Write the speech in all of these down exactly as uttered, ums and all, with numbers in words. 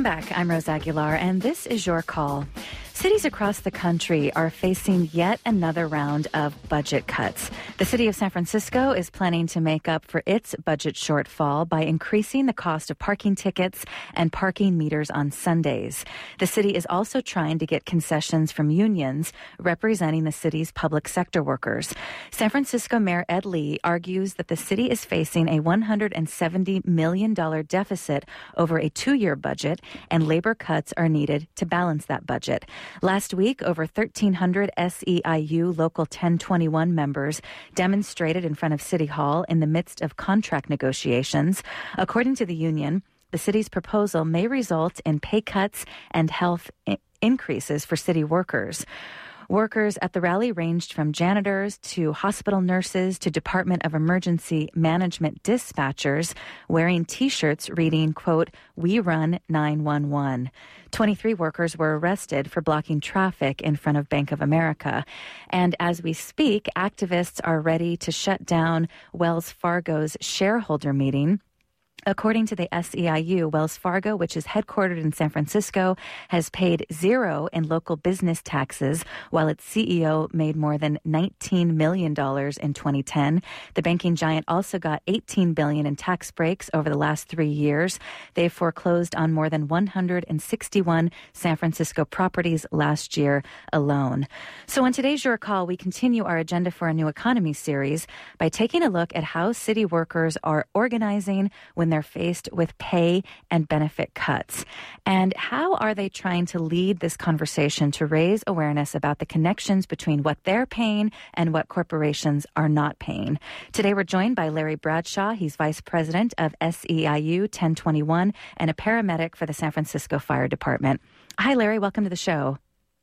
Welcome back. I'm Rose Aguilar, and this is Your Call. Cities across the country are facing yet another round of budget cuts. The city of San Francisco is planning to make up for its budget shortfall by increasing the cost of parking tickets and parking meters on Sundays. The city is also trying to get concessions from unions representing the city's public sector workers. San Francisco Mayor Ed Lee argues that the city is facing a one hundred seventy million dollars deficit over a two-year budget, and labor cuts are needed to balance that budget. Last week, over thirteen hundred S E I U Local ten twenty-one members demonstrated in front of City Hall in the midst of contract negotiations. According to the union, the city's proposal may result in pay cuts and health I- increases for city workers. Workers at the rally ranged from janitors to hospital nurses to Department of Emergency Management dispatchers wearing T-shirts reading, quote, "We run nine one one." twenty-three workers were arrested for blocking traffic in front of Bank of America. And as we speak, activists are ready to shut down Wells Fargo's shareholder meeting. According to the S E I U, Wells Fargo, which is headquartered in San Francisco, has paid zero in local business taxes, while its C E O made more than nineteen million dollars in twenty ten. The banking giant also got eighteen billion dollars in tax breaks over the last three years. They foreclosed on more than one hundred sixty-one San Francisco properties last year alone. So on today's Your Call, we continue our Agenda for a New Economy series by taking a look at how city workers are organizing when they're faced with pay and benefit cuts. And how are they trying to lead this conversation to raise awareness about the connections between what they're paying and what corporations are not paying? Today we're joined by Larry Bradshaw. He's Vice President of S E I U ten twenty-one and a paramedic for the San Francisco Fire Department. Hi, Larry. Welcome to the show.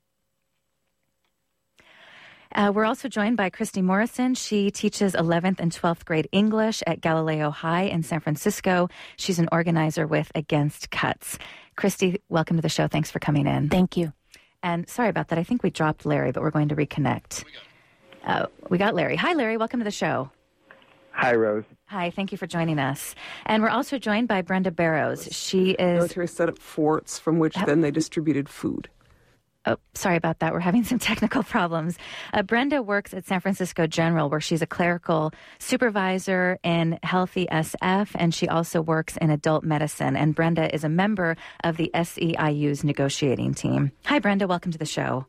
Uh, we're also joined by Christy Morrison. She teaches eleventh and twelfth grade English at Galileo High in San Francisco. She's an organizer with Against Cuts. Christy, welcome to the show. Thanks for coming in. Thank you. And sorry about that. I think we dropped Larry, but we're going to reconnect. Uh, we got Larry. Hi, Larry. Welcome to the show. Hi, Rose. Hi, thank you for joining us. And we're also joined by Brenda Barrows. She is... Military set up forts from which then they distributed food. Oh, sorry about that. We're having some technical problems. Uh, Brenda works at San Francisco General, where she's a clerical supervisor in Healthy S F, and she also works in adult medicine. And Brenda is a member of the S E I U's negotiating team. Hi, Brenda. Welcome to the show.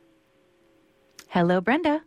Hello, Brenda.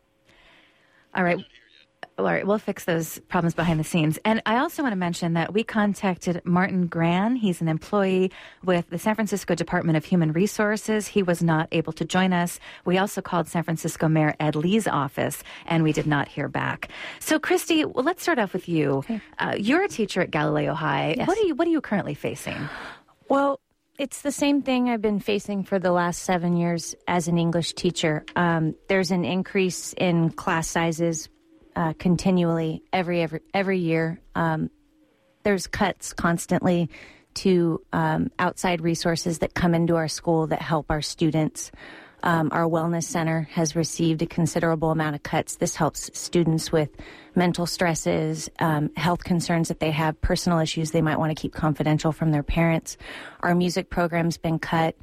All right. All right, we'll fix those problems behind the scenes. And I also want to mention that we contacted Martin Gran. He's an employee with the San Francisco Department of Human Resources. He was not able to join us. We also called San Francisco Mayor Ed Lee's office, and we did not hear back. So, Christy, well, let's start off with you. Okay. Uh, you're a teacher at Galileo High. Yes. What are you, what are you currently facing? Well, it's the same thing I've been facing for the last seven years as an English teacher. Um, there's an increase in class sizes Uh, continually every every every year. Um, there's cuts constantly to um, outside resources that come into our school that help our students. Um, our wellness center has received a considerable amount of cuts. This helps students with mental stresses, um, health concerns that they have, personal issues they might want to keep confidential from their parents. Our music program's been cut.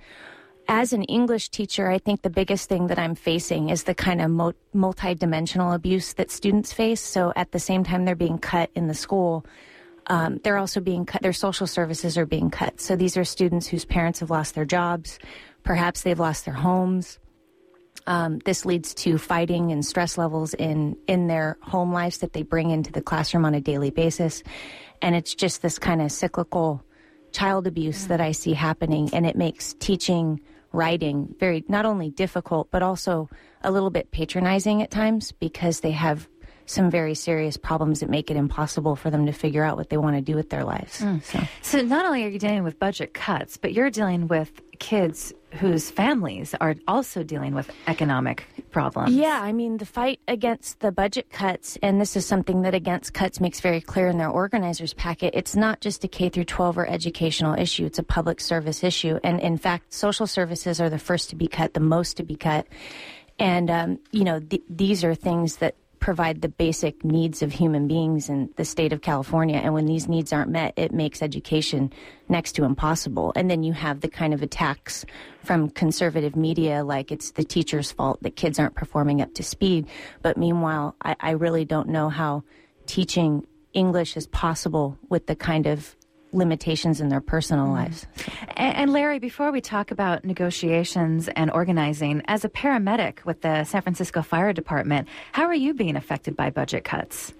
As an English teacher, I think the biggest thing that I'm facing is the kind of mo- multi-dimensional abuse that students face. So at the same time they're being cut in the school, um, they're also being cut, their social services are being cut. So these are students whose parents have lost their jobs, perhaps they've lost their homes. Um, this leads to fighting and stress levels in, in their home lives that they bring into the classroom on a daily basis. And it's just this kind of cyclical child abuse that I see happening, and it makes teaching writing very not only difficult but also a little bit patronizing at times because they have some very serious problems that make it impossible for them to figure out what they want to do with their lives. Mm. So. so not only are you dealing with budget cuts, but you're dealing with kids whose families are also dealing with economic problems. Yeah, I mean, the fight against the budget cuts, and this is something that Against Cuts makes very clear in their organizers packet, it's not just a K through twelve or educational issue, it's a public service issue. And in fact, social services are the first to be cut, the most to be cut. And, um, you know, th- these are things that provide the basic needs of human beings in the state of California. And when these needs aren't met, it makes education next to impossible. And then you have the kind of attacks from conservative media, like it's the teacher's fault that kids aren't performing up to speed. But meanwhile, I, I really don't know how teaching English is possible with the kind of limitations in their personal mm. lives. And, and Larry, before we talk about negotiations and organizing, as a paramedic with the San Francisco Fire Department, how are you being affected by budget cuts?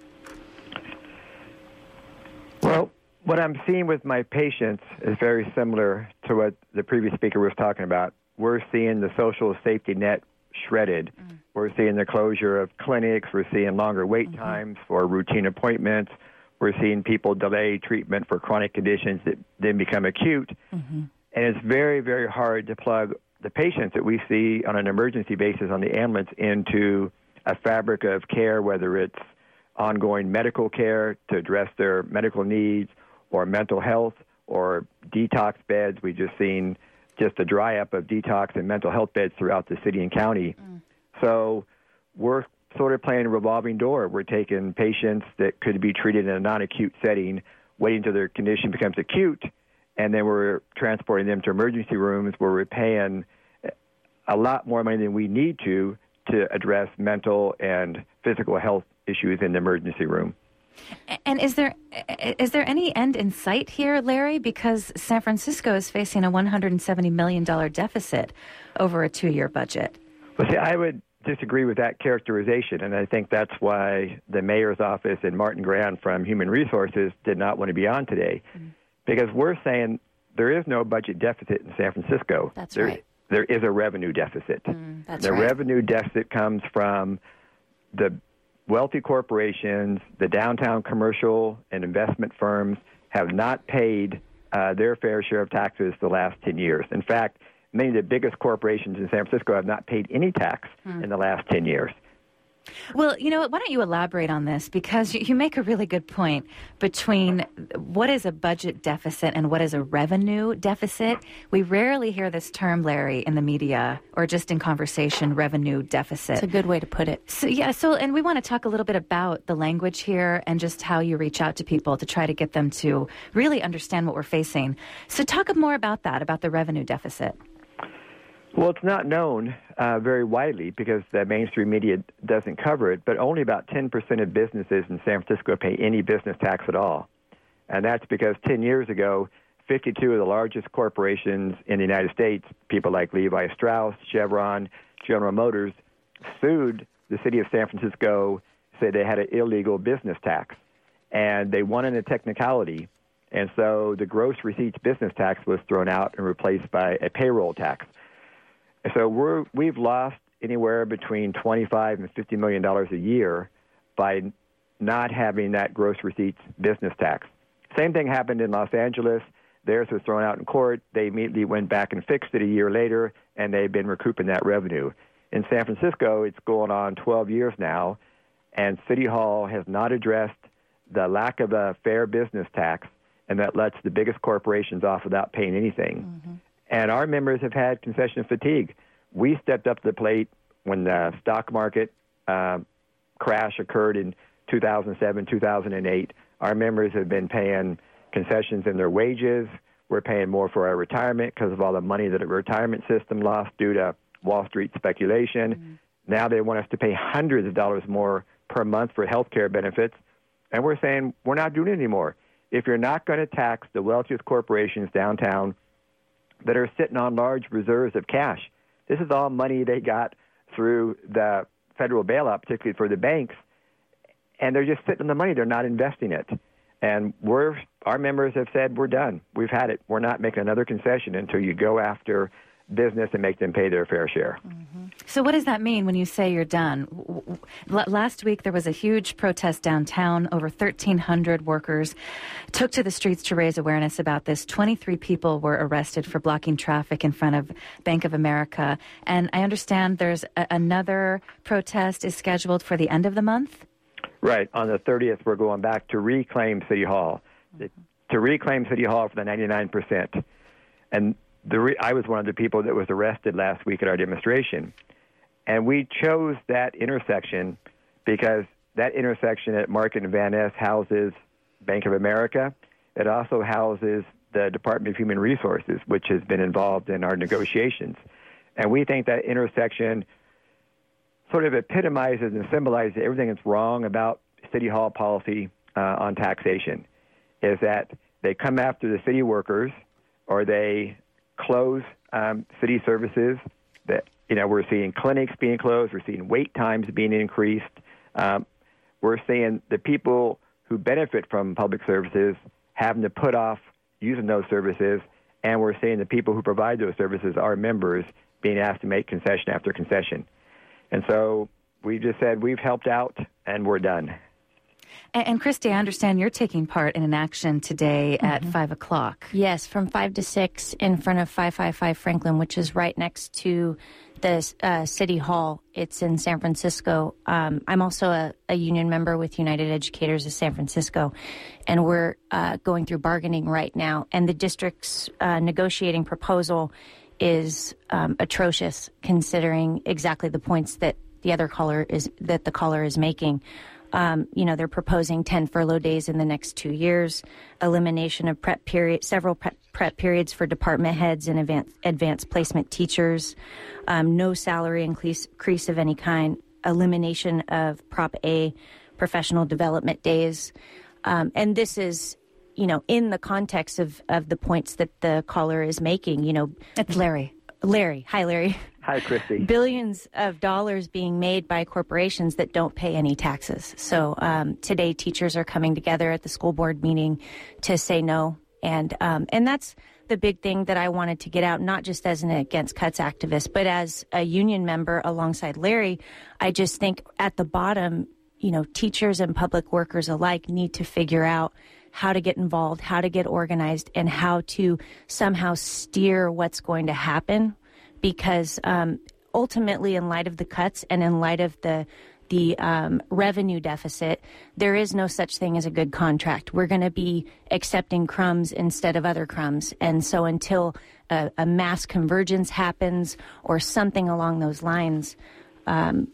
Well, what I'm seeing with my patients is very similar to what the previous speaker was talking about. We're seeing the social safety net shredded. Mm. We're seeing the closure of clinics. We're seeing longer wait mm-hmm. times for routine appointments. We're seeing people delay treatment for chronic conditions that then become acute. Mm-hmm. And it's very, very hard to plug the patients that we see on an emergency basis on the ambulance into a fabric of care, whether it's ongoing medical care to address their medical needs or mental health or detox beds. We've just seen just a dry up of detox and mental health beds throughout the city and county. Mm. So we're sort of playing a revolving door. We're taking patients that could be treated in a non-acute setting, waiting until their condition becomes acute, and then we're transporting them to emergency rooms where we're paying a lot more money than we need to to address mental and physical health issues in the emergency room. And is there is there any end in sight here, Larry? Because San Francisco is facing a one hundred seventy million dollars deficit over a two-year budget. Well, see, I would disagree with that characterization, and I think that's why the mayor's office and Martin Graham from Human Resources did not want to be on today, mm-hmm. because we're saying there is no budget deficit in San Francisco. That's there, right. There is a revenue deficit. Mm, that's the right. revenue deficit comes from the wealthy corporations, the downtown commercial and investment firms have not paid uh, their fair share of taxes the last ten years. In fact, many of the biggest corporations in San Francisco have not paid any tax hmm. in the last ten years. Well, you know what, why don't you elaborate on this? Because you make a really good point between what is a budget deficit and what is a revenue deficit. We rarely hear this term, Larry, in the media or just in conversation, revenue deficit. It's a good way to put it. So, yeah, so, and we want to talk a little bit about the language here and just how you reach out to people to try to get them to really understand what we're facing. So talk more about that, about the revenue deficit. Well, it's not known uh, very widely because the mainstream media doesn't cover it, but only about ten percent of businesses in San Francisco pay any business tax at all. And that's because ten years ago, fifty-two of the largest corporations in the United States, people like Levi Strauss, Chevron, General Motors, sued the city of San Francisco, said they had an illegal business tax. And they won in a technicality. And so the gross receipts business tax was thrown out and replaced by a payroll tax. So we're, we've lost anywhere between twenty-five and fifty million dollars a year by not having that gross receipts business tax. Same thing happened in Los Angeles. Theirs was thrown out in court. They immediately went back and fixed it a year later, and they've been recouping that revenue. In San Francisco, it's going on twelve years now, and City Hall has not addressed the lack of a fair business tax, and that lets the biggest corporations off without paying anything. Mm-hmm. And our members have had concession fatigue. We stepped up to the plate when the stock market uh, crash occurred in two thousand seven, two thousand eight. Our members have been paying concessions in their wages. We're paying more for our retirement because of all the money that the retirement system lost due to Wall Street speculation. Mm-hmm. Now they want us to pay hundreds of dollars more per month for health care benefits. And we're saying we're not doing it anymore. If you're not going to tax the wealthiest corporations downtown that are sitting on large reserves of cash. This is all money they got through the federal bailout, particularly for the banks, and they're just sitting on the money. They're not investing it. And we're our members have said, we're done. We've had it. We're not making another concession until you go after business and make them pay their fair share. Mm-hmm. So what does that mean when you say you're done? L- last week there was a huge protest downtown. Over thirteen hundred workers took to the streets to raise awareness about this. twenty-three people were arrested for blocking traffic in front of Bank of America. And I understand there's a- another protest is scheduled for the end of the month? Right. On the thirtieth, we're going back to reclaim City Hall, mm-hmm. to reclaim City Hall for the ninety-nine percent. And The re- I was one of the people that was arrested last week at our demonstration. And we chose that intersection because that intersection at Market and Van Ness houses Bank of America. It also houses the Department of Human Resources, which has been involved in our negotiations. And we think that intersection sort of epitomizes and symbolizes everything that's wrong about City Hall policy uh, on taxation, is that they come after the city workers or they close um, city services. That, you know, we're seeing clinics being closed. We're seeing wait times being increased. Um, we're seeing the people who benefit from public services having to put off using those services, and we're seeing the people who provide those services, our members, being asked to make concession after concession. And so we just said we've helped out and we're done. And, and Christy, I understand you're taking part in an action today mm-hmm. at five o'clock. Yes, from five to six in front of five five five Franklin, which is right next to the uh, City Hall. It's in San Francisco. Um, I'm also a, a union member with United Educators of San Francisco, and we're uh, going through bargaining right now. And the district's uh, negotiating proposal is um, atrocious, considering exactly the points that the other caller is that the caller is making. Um, you know, they're proposing ten furlough days in the next two years, elimination of prep period, several prep, prep periods for department heads and advanced, advanced placement teachers, um, no salary increase, increase of any kind, elimination of Prop A professional development days. Um, and this is, you know, in the context of, of the points that the caller is making. You know, it's Larry. Larry. Hi, Larry. Hi, Christy. Billions of dollars being made by corporations that don't pay any taxes. So um, today, teachers are coming together at the school board meeting to say no. And um, and that's the big thing that I wanted to get out, not just as an Against Cuts activist, but as a union member alongside Larry. I just think at the bottom, you know, teachers and public workers alike need to figure out how to get involved, how to get organized, and how to somehow steer what's going to happen. Because um, ultimately, in light of the cuts and in light of the the um, revenue deficit, there is no such thing as a good contract. We're going to be accepting crumbs instead of other crumbs. And so until a, a mass convergence happens or something along those lines, um,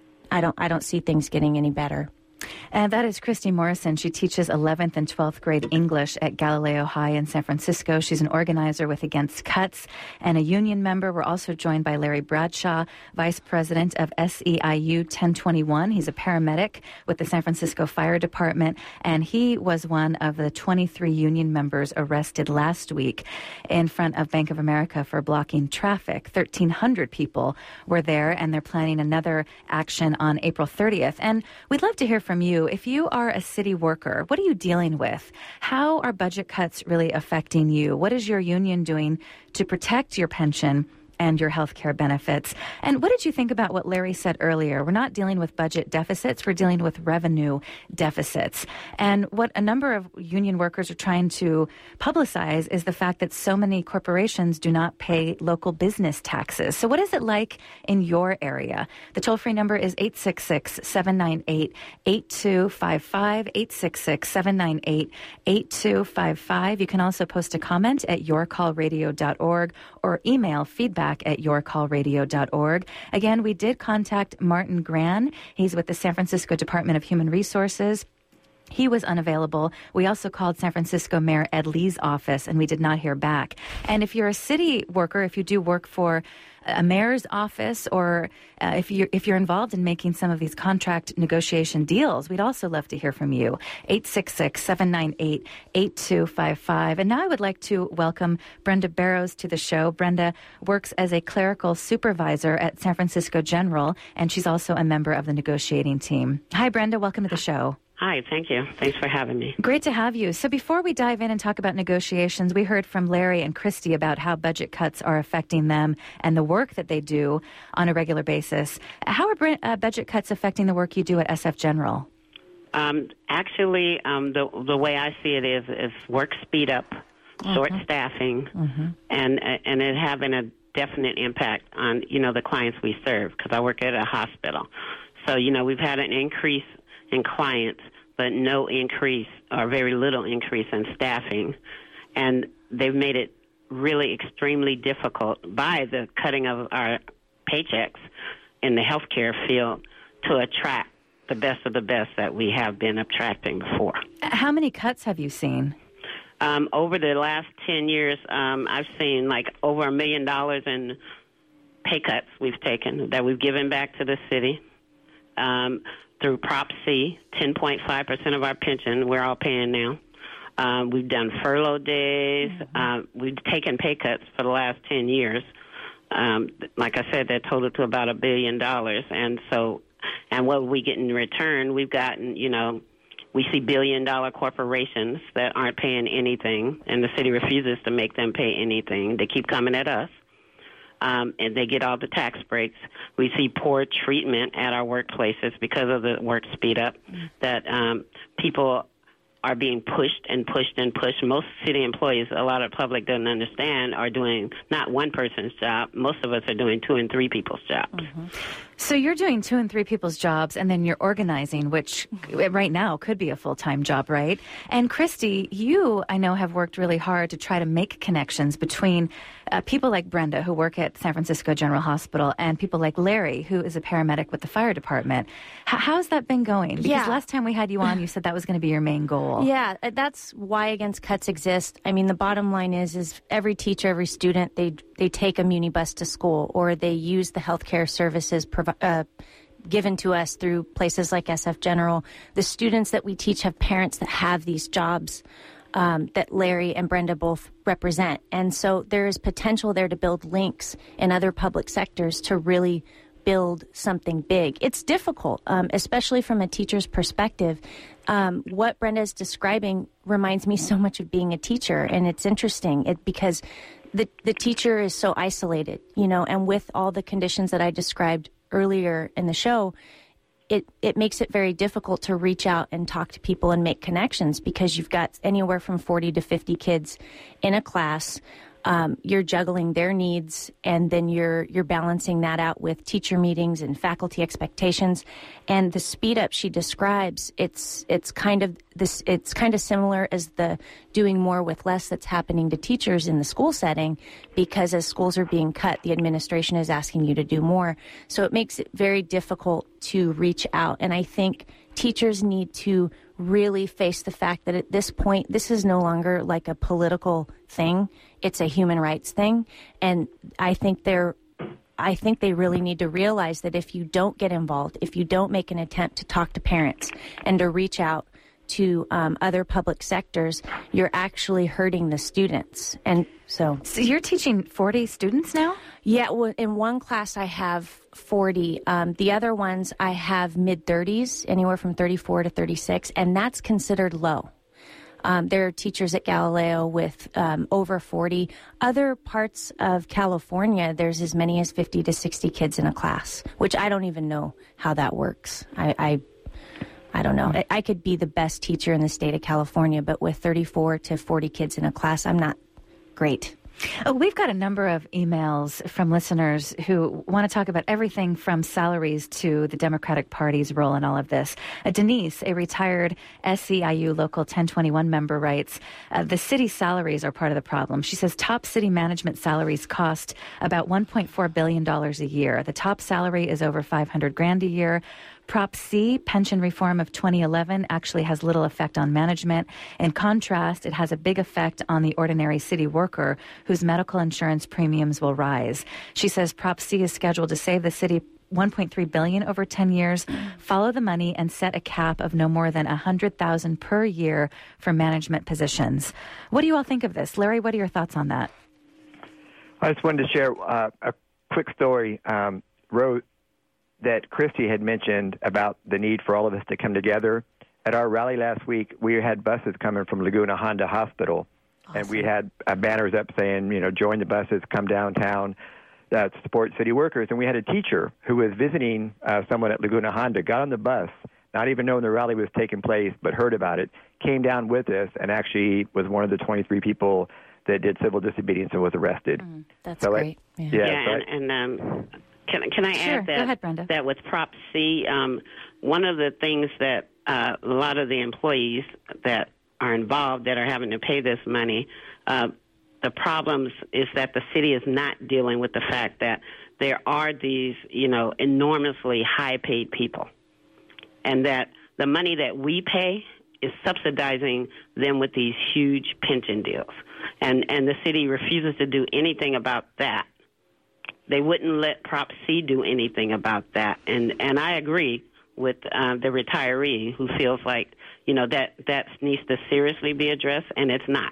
I don't I don't see things getting any better. And that is Christy Morrison. She teaches eleventh and twelfth grade English at Galileo High in San Francisco. She's an organizer with Against Cuts and a union member. We're also joined by Larry Bradshaw, Vice President of S E I U ten twenty-one. He's a paramedic with the San Francisco Fire Department, and he was one of the twenty-three union members arrested last week in front of Bank of America for blocking traffic. thirteen hundred people were there, and they're planning another action on April thirtieth. And we'd love to hear from you. If you are a city worker, what are you dealing with? How are budget cuts really affecting you? What is your union doing to protect your pension and your health care benefits? And what did you think about what Larry said earlier? We're not dealing with budget deficits, we're dealing with revenue deficits. And what a number of union workers are trying to publicize is the fact that so many corporations do not pay local business taxes. So what is it like in your area? The toll-free number is eight six six, seven nine eight, eight two five five, eight six six, seven nine eight, eight two five five. You can also post a comment at your call radio dot org or email feedback at your call radio dot org. Again, we did contact Martin Gran. He's with the San Francisco Department of Human Resources. He was unavailable. We also called San Francisco Mayor Ed Lee's office, and we did not hear back. And if you're a city worker, if you do work for a mayor's office, or uh, if you're, if you're involved in making some of these contract negotiation deals, we'd also love to hear from you. eight six six, seven nine eight, eight two five five. And now I would like to welcome Brenda Barrows to the show. Brenda works as a clerical supervisor at San Francisco General, and she's also a member of the negotiating team. Hi, Brenda. Welcome to the show. Hi, thank you. Thanks for having me. Great to have you. So before we dive in and talk about negotiations, we heard from Larry and Christy about how budget cuts are affecting them and the work that they do on a regular basis. How are uh, budget cuts affecting the work you do at S F General? Um, actually, um, the the way I see it is is work speed up, mm-hmm. short staffing, mm-hmm. and and it having a definite impact on, you know, the clients we serve, because I work at a hospital. So, you know, we've had an increase in clients, but no increase or very little increase in staffing. And they've made it really extremely difficult by the cutting of our paychecks in the healthcare field to attract the best of the best that we have been attracting before. How many cuts have you seen? Um, over the last ten years, um, I've seen like over a million dollars in pay cuts we've taken that we've given back to the city. Um, through Prop C, ten point five percent of our pension we're all paying now. Um, we've done furlough days. Mm-hmm. Uh, we've taken pay cuts for the last ten years. Um, like I said, that totaled to about a billion dollars. And so, and what we get in return, we've gotten, you know, we see billion-dollar corporations that aren't paying anything, and the city refuses to make them pay anything. They keep coming at us, um, and they get all the tax breaks. We see poor treatment at our workplaces because of the work speed up, that um, people are being pushed and pushed and pushed. Most city employees, a lot of the public doesn't understand, are doing not one person's job. Most of us are doing two and three people's jobs. Mm-hmm. So you're doing two and three people's jobs, and then you're organizing, which right now could be a full-time job, right? And Christy, you, I know, have worked really hard to try to make connections between uh, people like Brenda, who work at San Francisco General Hospital, and people like Larry, who is a paramedic with the fire department. H- how's that been going? Because yeah. last time we had you on, you said that was going to be your main goal. Yeah, that's why Against Cuts exist. I mean, the bottom line is, is every teacher, every student, they they take a muni bus to school, or they use the healthcare services provided. Uh, given to us through places like S F General. The students that we teach have parents that have these jobs um, that Larry and Brenda both represent. And so there is potential there to build links in other public sectors to really build something big. It's difficult, um, especially from a teacher's perspective. Um, what Brenda is describing reminds me so much of being a teacher, and it's interesting it, because the the teacher is so isolated, you know, and with all the conditions that I described earlier in the show, it, it makes it very difficult to reach out and talk to people and make connections, because you've got anywhere from forty to fifty kids in a class. Um, you're juggling their needs, and then you're you're balancing that out with teacher meetings and faculty expectations. And the speed up she describes, it's it's kind of this it's kind of similar as the doing more with less that's happening to teachers in the school setting, because as schools are being cut, the administration is asking you to do more. So it makes it very difficult to reach out. And I think teachers need to really face the fact that at this point, this is no longer like a political thing. It's a human rights thing. And I think they're, I think they really need to realize that if you don't get involved, if you don't make an attempt to talk to parents and to reach out to um, other public sectors, you're actually hurting the students. And so... So you're teaching forty students now? Yeah, well, in one class I have forty. Um, the other ones I have mid-thirties, anywhere from thirty-four to thirty-six, and that's considered low. Um, there are teachers at Galileo with um, over forty. Other parts of California, there's as many as fifty to sixty kids in a class, which I don't even know how that works. I... I I don't know. I could be the best teacher in the state of California, but with thirty-four to forty kids in a class, I'm not great. Oh, we've got a number of emails from listeners who want to talk about everything from salaries to the Democratic Party's role in all of this. Uh, Denise, a retired S E I U Local ten twenty-one member, writes, uh, the city salaries are part of the problem. She says top city management salaries cost about one point four billion dollars a year. The top salary is over five hundred grand a year. Prop C, pension reform of twenty eleven, actually has little effect on management. In contrast, it has a big effect on the ordinary city worker whose medical insurance premiums will rise. She says Prop C is scheduled to save the city one point three billion dollars over ten years. Follow the money and set a cap of no more than one hundred thousand dollars per year for management positions. What do you all think of this? Larry, what are your thoughts on that? I just wanted to share uh, a quick story. Um, Rose, that Christy had mentioned about the need for all of us to come together. At our rally last week, we had buses coming from Laguna Honda Hospital, awesome. And we had uh, banners up saying, you know, join the buses, come downtown uh, to support city workers. And we had a teacher who was visiting uh, someone at Laguna Honda, got on the bus, not even knowing the rally was taking place, but heard about it, came down with us, and actually was one of the twenty-three people that did civil disobedience and was arrested. Mm, that's so great. I, yeah, yeah, yeah so and, I, and um, can, can I sure. add that, Go ahead, Brenda. that with Prop C, um, one of the things that uh, a lot of the employees that are involved that are having to pay this money, uh, the problems is that the city is not dealing with the fact that there are these, you know, enormously high-paid people and that the money that we pay is subsidizing them with these huge pension deals. And, and the city refuses to do anything about that. They wouldn't let Prop C do anything about that. And, and I agree with uh, the retiree who feels like, you know, that, that needs to seriously be addressed, and it's not.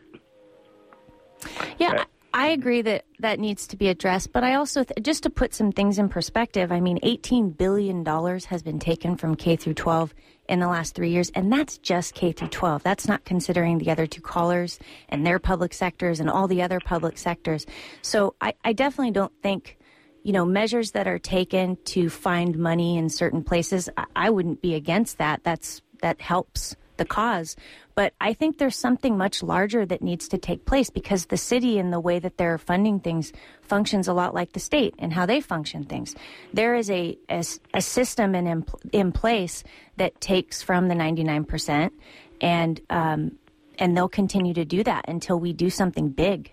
Yeah, I agree that that needs to be addressed, but I also, th- just to put some things in perspective, I mean, eighteen billion dollars has been taken from K through twelve in the last three years, and that's just K through twelve. That's not considering the other two callers and their public sectors and all the other public sectors. So I, I definitely don't think, you know, measures that are taken to find money in certain places, I, I wouldn't be against that. That's that helps the cause. But I think there's something much larger that needs to take place, because the city and the way that they're funding things functions a lot like the state and how they function things. There is a, a, a system in, in place that takes from the ninety-nine percent, and um, and they'll continue to do that until we do something big.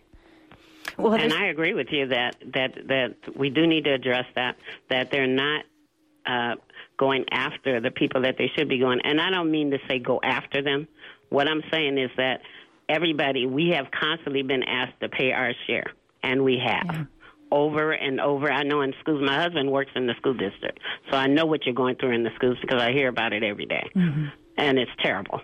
Well, and I agree with you that, that, that we do need to address that, that they're not uh, going after the people that they should be going. And I don't mean to say go after them. What I'm saying is that everybody, we have constantly been asked to pay our share, and we have. Yeah. Over and over. I know in schools, my husband works in the school district, so I know what you're going through in the schools because I hear about it every day. Mm-hmm. And it's terrible.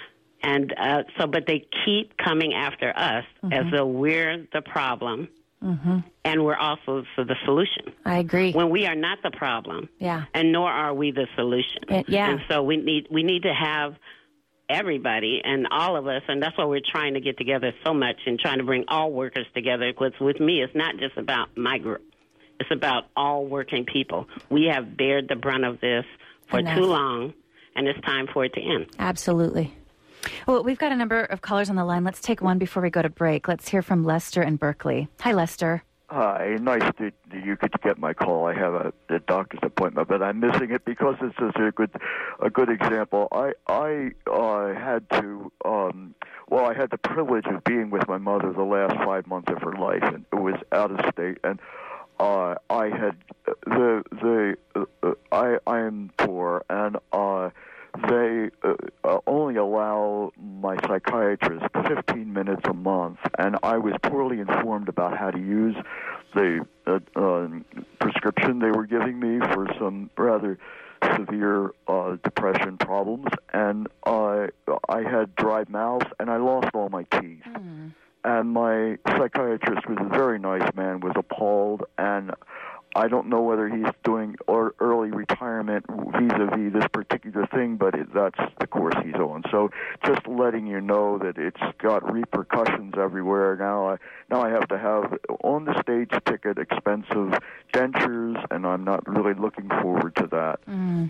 And uh, so, but they keep coming after us mm-hmm. as though we're the problem, mm-hmm. and we're also so the solution. I agree. When we are not the problem, yeah, and nor are we the solution. It, yeah. And so we need we need to have everybody and all of us, and that's why we're trying to get together so much and trying to bring all workers together. Because with me, it's not just about my group. It's about all working people. We have bared the brunt of this for Enough. too long, and it's time for it to end. Absolutely. Well, we've got a number of callers on the line. Let's take one before we go to break. Let's hear from Lester in Berkeley. Hi, Lester. Hi, nice that you could get my call. I have a, a doctor's appointment, but I'm missing it because it's just a good, a good example. I I uh, had to, um, well, I had the privilege of being with my mother the last five months of her life, and it was out of state, and uh, I had the the uh, I I am poor, and uh, they uh, uh, only allow my psychiatrist fifteen minutes a month, and I was poorly informed about how to use the uh, uh, prescription they were giving me for some rather severe uh, depression problems, and uh, I had dry mouth, and I lost all my teeth. Mm. And my psychiatrist was a very nice man, was appalled, and I don't know whether he's doing or early retirement vis-a-vis this particular thing, but it, that's the course he's on. So just letting you know that it's got repercussions everywhere. Now I now I have to have on the stage ticket expensive dentures, and I'm not really looking forward to that. Mm.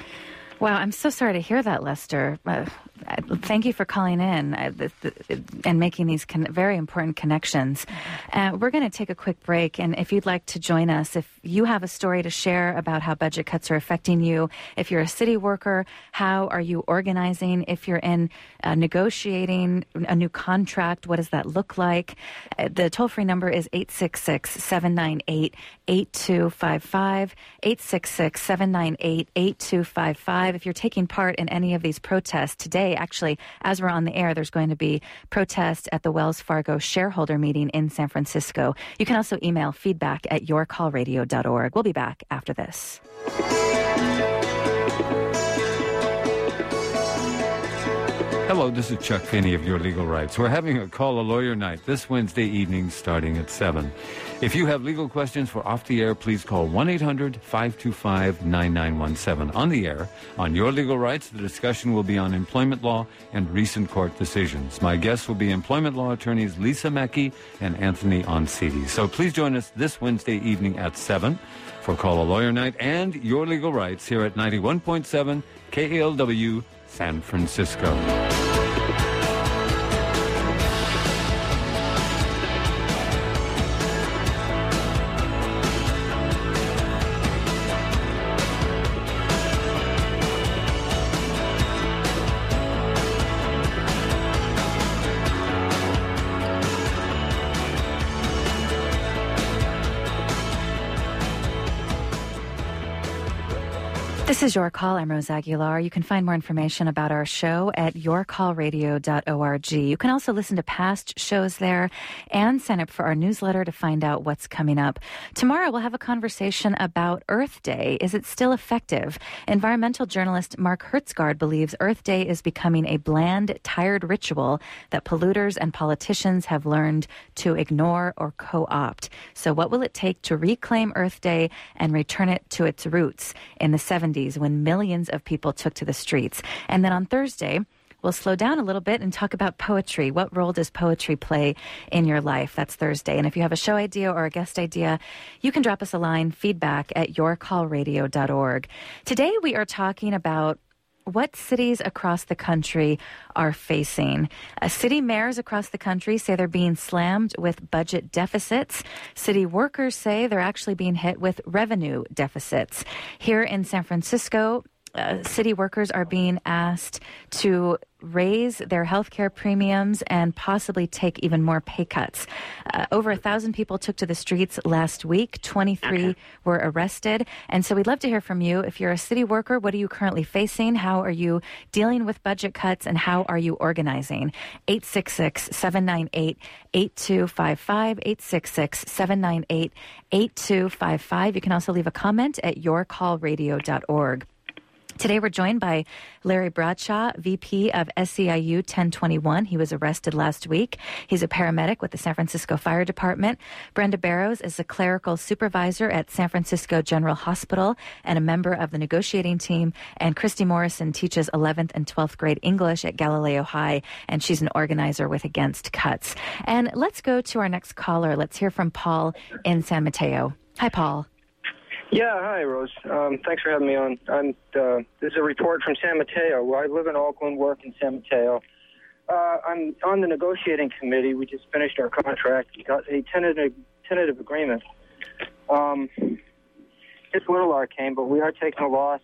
Wow, I'm so sorry to hear that, Lester. Uh, thank you for calling in uh, th- th- and making these con- very important connections. Uh, we're going to take a quick break, and if you'd like to join us, if you have a story to share about how budget cuts are affecting you, if you're a city worker, how are you organizing? If you're in uh, negotiating a new contract, what does that look like? Uh, the toll-free number is eight six six, seven nine eight, eight two five five, eight six six, seven nine eight, eight two five five. If you're taking part in any of these protests today, actually, as we're on the air, there's going to be protests at the Wells Fargo shareholder meeting in San Francisco. You can also email feedback at your call radio dot org. We'll be back after this. Hello, this is Chuck Finney of Your Legal Rights. We're having a Call a Lawyer night this Wednesday evening starting at seven. If you have legal questions for Off the Air, please call one eight hundred, five two five, nine nine one seven. On the air, on Your Legal Rights, the discussion will be on employment law and recent court decisions. My guests will be employment law attorneys Lisa Mackey and Anthony Oncidi. So please join us this Wednesday evening at seven for Call a Lawyer night and Your Legal Rights here at ninety-one point seven K A L W San Francisco. This is Your Call. I'm Rose Aguilar. You can find more information about our show at your call radio dot org. You can also listen to past shows there and sign up for our newsletter to find out what's coming up. Tomorrow, we'll have a conversation about Earth Day. Is it still effective? Environmental journalist Mark Hertzgaard believes Earth Day is becoming a bland, tired ritual that polluters and politicians have learned to ignore or co-opt. So what will it take to reclaim Earth Day and return it to its roots in the seventies? When millions of people took to the streets. And then on Thursday, we'll slow down a little bit and talk about poetry. What role does poetry play in your life? That's Thursday. And if you have a show idea or a guest idea, you can drop us a line, feedback at your call radio dot org. Today, we are talking about what cities across the country are facing. Uh, city mayors across the country say they're being slammed with budget deficits. City workers say they're actually being hit with revenue deficits. Here in San Francisco, uh, city workers are being asked to raise their health care premiums and possibly take even more pay cuts. Uh, over a thousand people took to the streets last week. twenty-three okay. were arrested. And so we'd love to hear from you. If you're a city worker, what are you currently facing? How are you dealing with budget cuts? And how are you organizing? eight six six, seven nine eight, eight two five five, eight six six, seven nine eight, eight two five five. You can also leave a comment at your call radio dot org. Today, we're joined by Larry Bradshaw, V P of S C I U ten twenty-one. He was arrested last week. He's a paramedic with the San Francisco Fire Department. Brenda Barrows is a clerical supervisor at San Francisco General Hospital and a member of the negotiating team. And Christy Morrison teaches eleventh and twelfth grade English at Galileo High, and she's an organizer with Against Cuts. And let's go to our next caller. Let's hear from Paul in San Mateo. Hi, Paul. Yeah, hi, Rose. Um, thanks for having me on. I'm, uh, this is a report from San Mateo. I live in Oakland, work in San Mateo. Uh, I'm on the negotiating committee. We just finished our contract. We got a tentative, tentative agreement. Um, it's a little arcane, but we are taking a loss.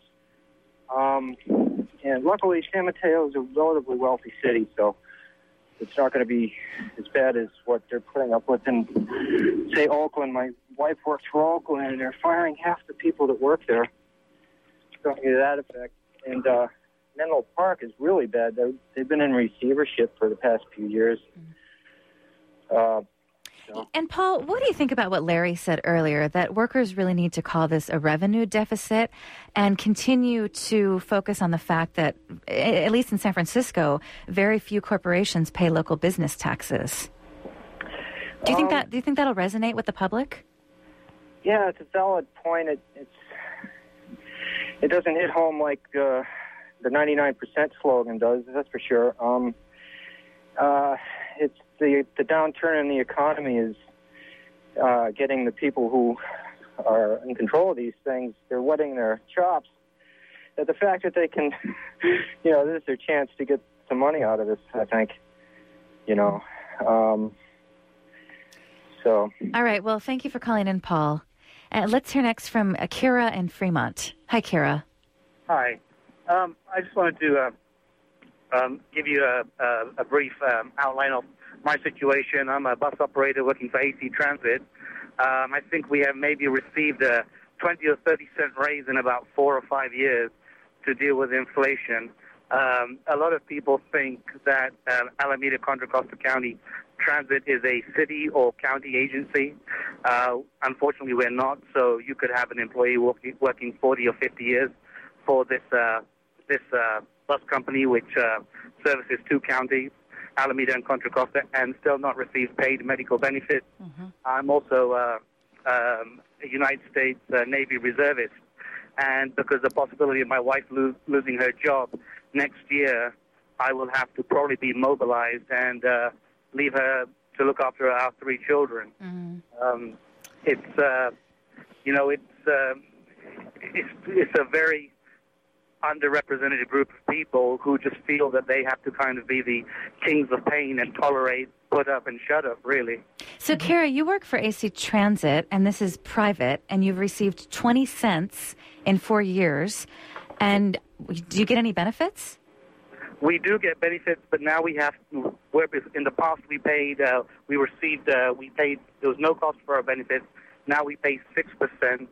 Um, and luckily, San Mateo is a relatively wealthy city, so it's not going to be as bad as what they're putting up with in, say, Oakland. My wife works for Oakland, and they're firing half the people that work there. Something to that effect. And uh, Menlo Park is really bad. They're, they've been in receivership for the past few years. Uh, so. And, Paul, what do you think about what Larry said earlier, that workers really need to call this a revenue deficit and continue to focus on the fact that, at least in San Francisco, very few corporations pay local business taxes? Do you think um, that? Do you think that'll resonate with the public? Yeah, it's a valid point. It, it's it doesn't hit home like uh, the ninety-nine percent slogan does. That's for sure. Um, uh, it's the the downturn in the economy is uh, getting the people who are in control of these things. They're wetting their chops. That the fact that they can, you know, this is their chance to get some money out of this. I think, you know. Um, so. All right. Well, thank you for calling in, Paul. Uh, let's hear next from uh, Kira in Fremont. Hi, Kira. Hi. Um, I just wanted to uh, um, give you a, a, a brief um, outline of my situation. I'm a bus operator working for A C Transit. Um, I think we have maybe received a twenty or thirty cent raise in about four or five years to deal with inflation. Um, a lot of people think that uh, Alameda Contra Costa County Transit is a city or county agency. Uh, unfortunately, we're not. So you could have an employee working, working forty or fifty years for this uh, this uh, bus company, which uh, services two counties, Alameda and Contra Costa, and still not receive paid medical benefits. Mm-hmm. I'm also uh, um, a United States uh, Navy reservist, and because of the possibility of my wife lo- losing her job next year, I will have to probably be mobilized and uh, leave her to look after our three children. Mm-hmm. Um, it's, uh, you know, it's, uh, it's it's a very underrepresented group of people who just feel that they have to kind of be the kings of pain and tolerate, put up and shut up, really. So, Kara, you work for A C Transit, and this is private, and you've received twenty cents in four years. And do you get any benefits? We do get benefits, but now we have, where in the past we paid, uh, we received, uh, we paid, there was no cost for our benefits. Now we pay six percent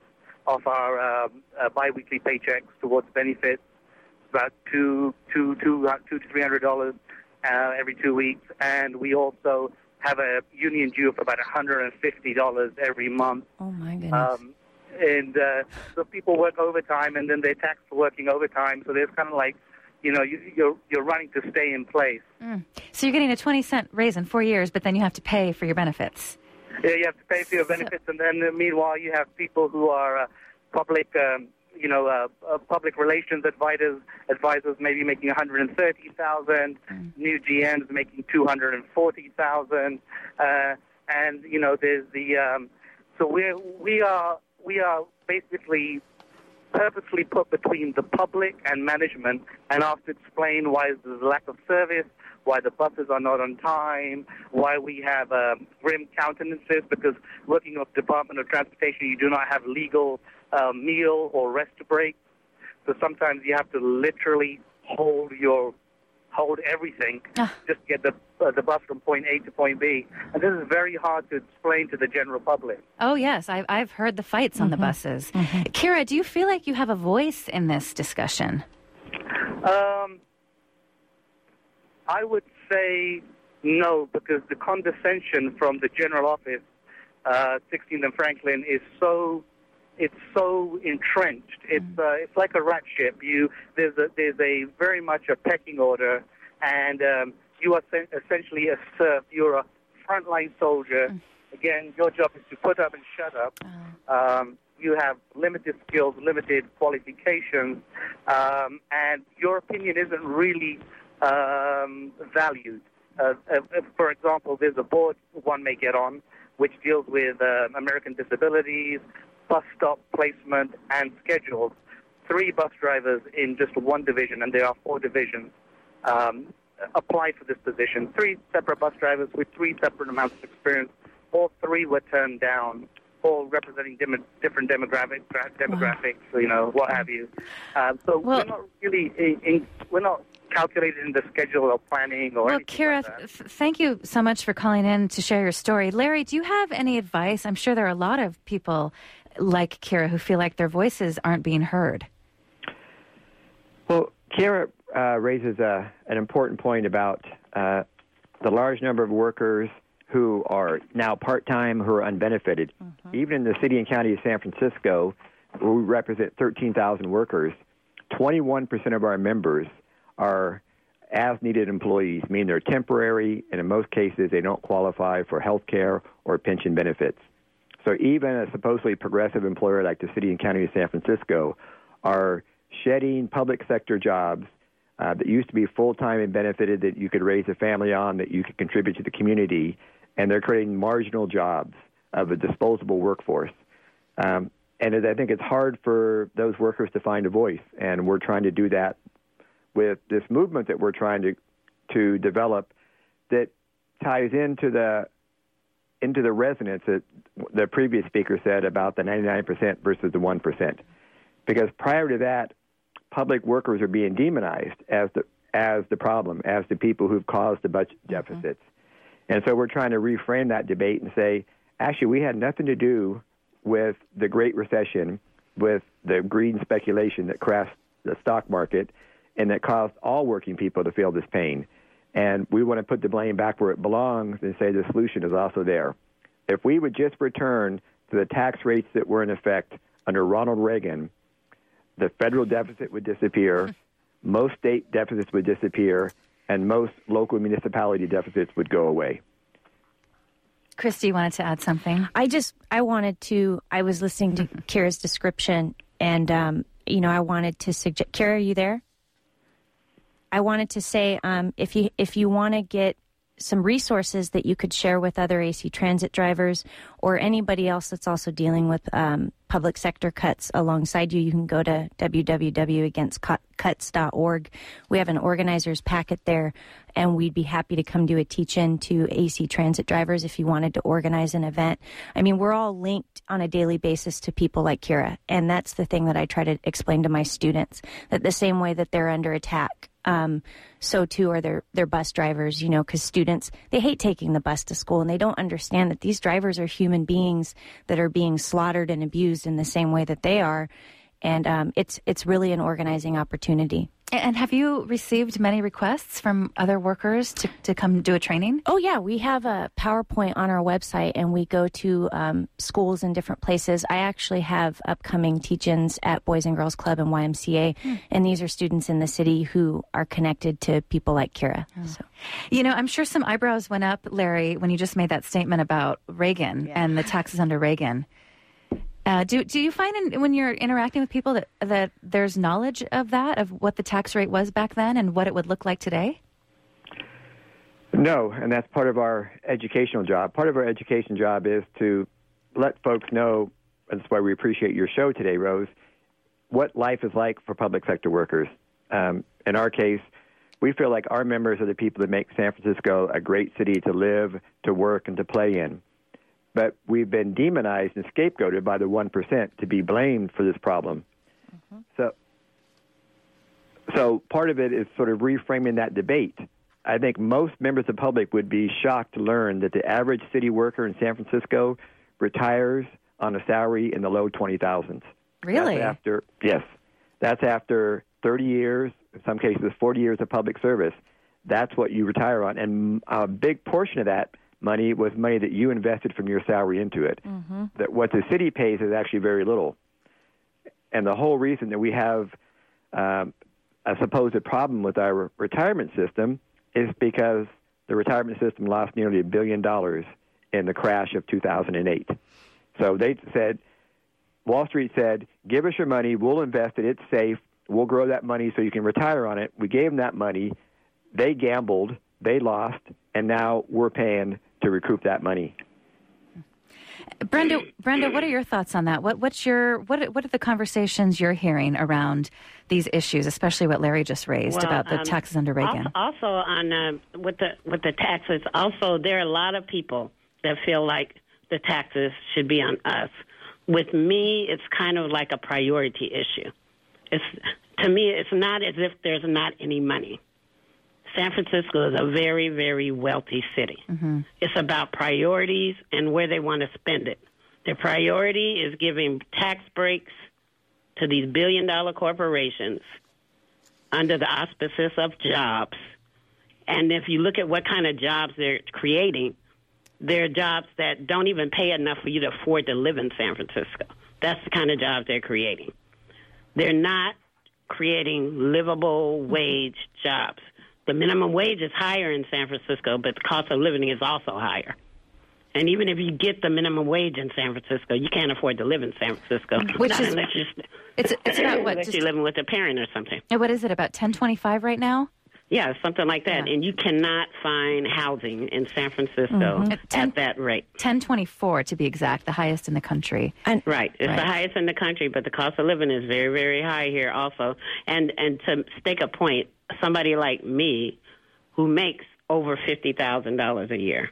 of our um, uh, biweekly paychecks towards benefits, about two, two, two, uh, two to three hundred dollars uh, every two weeks, and we also have a union due of about one hundred and fifty dollars every month. Oh my goodness! Um, and uh, so people work overtime, and then they're taxed for working overtime. So there's kind of like, you know, you, you're you're running to stay in place. Mm. So you're getting a twenty cent raise in four years, but then you have to pay for your benefits. Yeah, you have to pay for your benefits, and then uh, meanwhile you have people who are uh, public, um, you know, uh, uh, public relations advisors, advisors maybe making one hundred thirty thousand, mm. new G Ms making two hundred forty thousand, uh, and you know, there's the um, so we we are we are basically purposely put between the public and management, and asked to explain why there's a lack of service, why the buses are not on time, why we have um, grim countenances, because working with the Department of Transportation, you do not have legal uh, meal or rest breaks. So sometimes you have to literally hold your hold everything ah. just to get the uh, the bus from point A to point B. And this is very hard to explain to the general public. Oh, yes. I've, I've heard the fights mm-hmm. on the buses. Mm-hmm. Kira, do you feel like you have a voice in this discussion? Um, I would say no, because the condescension from the general office, uh, sixteenth and Franklin, is so it's so entrenched. It's uh, it's like a rat ship. You there's a there's a very much a pecking order, and um, you are sen- essentially a serf. You're a frontline soldier. Mm. Again, your job is to put up and shut up. Oh. Um, you have limited skills, limited qualifications, um, and your opinion isn't really um, valued. Uh, uh, for example, there's a board one may get on which deals with uh, American disabilities, bus stop placement, and schedules. Three bus drivers in just one division, and there are four divisions, um, applied for this position. Three separate bus drivers with three separate amounts of experience. All three were turned down, all representing dem- different demographic, demographics, wow. you know, what have you. Uh, so well, we're not really, in, in, we're not calculated in the schedule or planning or well, anything Kira, like that. F- thank you so much for calling in to share your story. Larry, do you have any advice? I'm sure there are a lot of people like Kira who feel like their voices aren't being heard. Well, Kira uh, raises a, an important point about uh, the large number of workers who are now part-time, who are unbenefited. Mm-hmm. Even in the city and county of San Francisco, where we represent thirteen thousand workers, twenty-one percent of our members are as-needed employees, meaning they're temporary, and in most cases they don't qualify for health care or pension benefits. So even a supposedly progressive employer like the city and county of San Francisco are shedding public sector jobs uh, that used to be full-time and benefited, that you could raise a family on, that you could contribute to the community, and they're creating marginal jobs of a disposable workforce. Um, and I think it's hard for those workers to find a voice, and we're trying to do that with this movement that we're trying to to develop that ties into the into the resonance that the previous speaker said about the ninety-nine percent versus the one percent. Because prior to that, public workers are being demonized as the as the problem, as the people who've caused the budget deficits. Mm-hmm. And so we're trying to reframe that debate and say, actually, we had nothing to do with the Great Recession, with the greed speculation that crashed the stock market, and that caused all working people to feel this pain. And we want to put the blame back where it belongs and say the solution is also there. If we would just return to the tax rates that were in effect under Ronald Reagan, the federal deficit would disappear, most state deficits would disappear, and most local municipality deficits would go away. Christy, you wanted to add something? I just, I wanted to, I was listening to Kira's description, and, um, you know, I wanted to suggest, Kira, are you there? I wanted to say, um, if you if you want to get some resources that you could share with other A C Transit drivers or anybody else that's also dealing with um, public sector cuts alongside you, you can go to w w w dot against cuts dot org. We have an organizer's packet there, and we'd be happy to come do a teach-in to A C Transit drivers if you wanted to organize an event. I mean, we're all linked on a daily basis to people like Kira, and that's the thing that I try to explain to my students, that the same way that they're under attack, Um, so too are their, their bus drivers, you know, because students, they hate taking the bus to school, and they don't understand that these drivers are human beings that are being slaughtered and abused used in the same way that they are. And um, it's it's really an organizing opportunity. And have you received many requests from other workers to, to come do a training? Oh, yeah. We have a PowerPoint on our website, and we go to um, schools in different places. I actually have upcoming teach-ins at Boys and Girls Club and Y M C A, mm. and these are students in the city who are connected to people like Kira. Oh. So. You know, I'm sure some eyebrows went up, Larry, when you just made that statement about Reagan yeah. and the taxes under Reagan. Uh, do do you find in, when you're interacting with people that, that there's knowledge of that, of what the tax rate was back then and what it would look like today? No, and that's part of our educational job. Part of our education job is to let folks know, and that's why we appreciate your show today, Rose, what life is like for public sector workers. Um, in our case, we feel like our members are the people that make San Francisco a great city to live, to work, and to play in. But we've been demonized and scapegoated by the one percent to be blamed for this problem. Mm-hmm. So, so part of it is sort of reframing that debate. I think most members of the public would be shocked to learn that the average city worker in San Francisco retires on a salary in the low twenty thousands. Really? That's after, yes. That's after thirty years, in some cases forty years of public service. That's what you retire on. And a big portion of that money was money that you invested from your salary into it. Mm-hmm. That what the city pays is actually very little. And the whole reason that we have um, a supposed problem with our re- retirement system is because the retirement system lost nearly a billion dollars in the crash of two thousand eight. So they said, Wall Street said, give us your money, we'll invest it, it's safe, we'll grow that money so you can retire on it. We gave them that money, they gambled, they lost, and now we're paying to recoup that money. Brenda, Brenda, what are your thoughts on that? What, what's your what? What are the conversations you're hearing around these issues, especially what Larry just raised well, about the um, taxes under Reagan? Also, on uh, with the with the taxes, also there are a lot of people that feel like the taxes should be on us. With me, it's kind of like a priority issue. It's to me, it's not as if there's not any money. San Francisco is a very, very wealthy city. Mm-hmm. It's about priorities and where they want to spend it. Their priority is giving tax breaks to these billion-dollar corporations under the auspices of jobs. And if you look at what kind of jobs they're creating, they're jobs that don't even pay enough for you to afford to live in San Francisco. That's the kind of jobs they're creating. They're not creating livable wage jobs. The minimum wage is higher in San Francisco, but the cost of living is also higher. And even if you get the minimum wage in San Francisco, you can't afford to live in San Francisco. Which not is unless you're, it's it's about what? Unless Just, you're living with a parent or something. What is it, about ten twenty-five right now? Yeah, something like that. Yeah. And you cannot find housing in San Francisco mm-hmm. at, ten, at that rate. ten twenty-four to be exact, the highest in the country. And, right. It's right. the highest in the country, but the cost of living is very, very high here also. And and to stake a point, somebody like me who makes over fifty thousand dollars a year.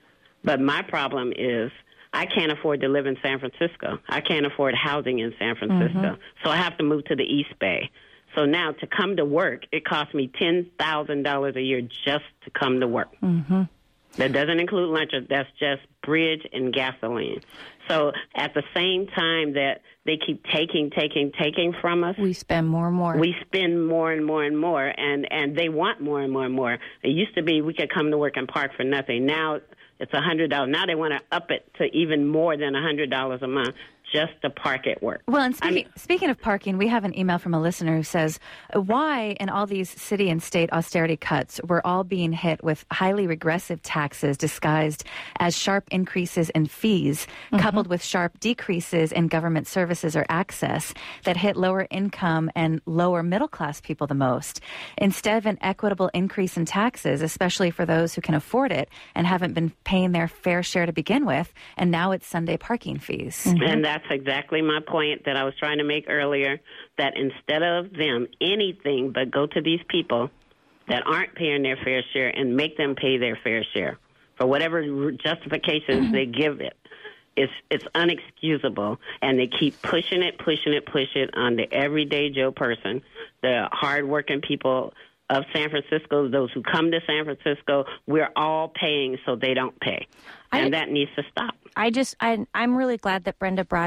But my problem is I can't afford to live in San Francisco. I can't afford housing in San Francisco. Mm-hmm. So I have to move to the East Bay. So now to come to work, it costs me ten thousand dollars a year just to come to work. Mm-hmm. That doesn't include lunch. That's just bridge and gasoline. So at the same time that they keep taking, taking, taking from us, we spend more and more. We spend more and more and more, and, and they want more and more and more. It used to be we could come to work and park for nothing. Now it's one hundred dollars. Now they want to up it to even more than one hundred dollars a month just to park at work. Well, and speaking, I mean, speaking of parking, we have an email from a listener who says, why in all these city and state austerity cuts, we're all being hit with highly regressive taxes disguised as sharp increases in fees, mm-hmm. coupled with sharp decreases in government services or access that hit lower income and lower middle class people the most, instead of an equitable increase in taxes, especially for those who can afford it and haven't been paying their fair share to begin with, and now it's Sunday parking fees. Mm-hmm. And that's exactly my point that I was trying to make earlier, that instead of them anything but go to these people that aren't paying their fair share and make them pay their fair share for whatever justifications mm-hmm. they give it. It's it's unexcusable, and they keep pushing it, pushing it, pushing it on the everyday Joe person, the hardworking people of San Francisco, those who come to San Francisco. We're all paying so they don't pay, and I, that needs to stop. I just, I, I'm really glad that Brenda brought up